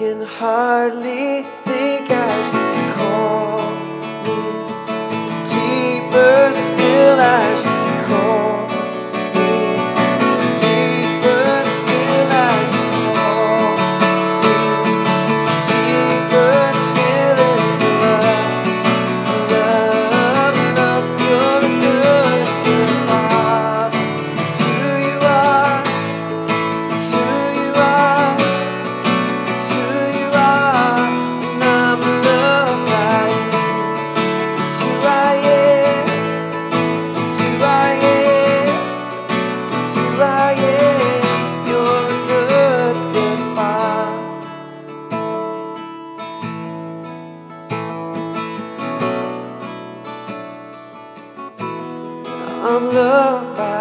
can hardly think as you call me, deeper still as you call me, deeper still as you call me, deeper still into love, love. You're a good, good Father. It's who you are, it's who you are, it's who you are, and I'm loved by you. It's who I am, it's who I am, it's who I am. You're a good, good Father. I'm loved by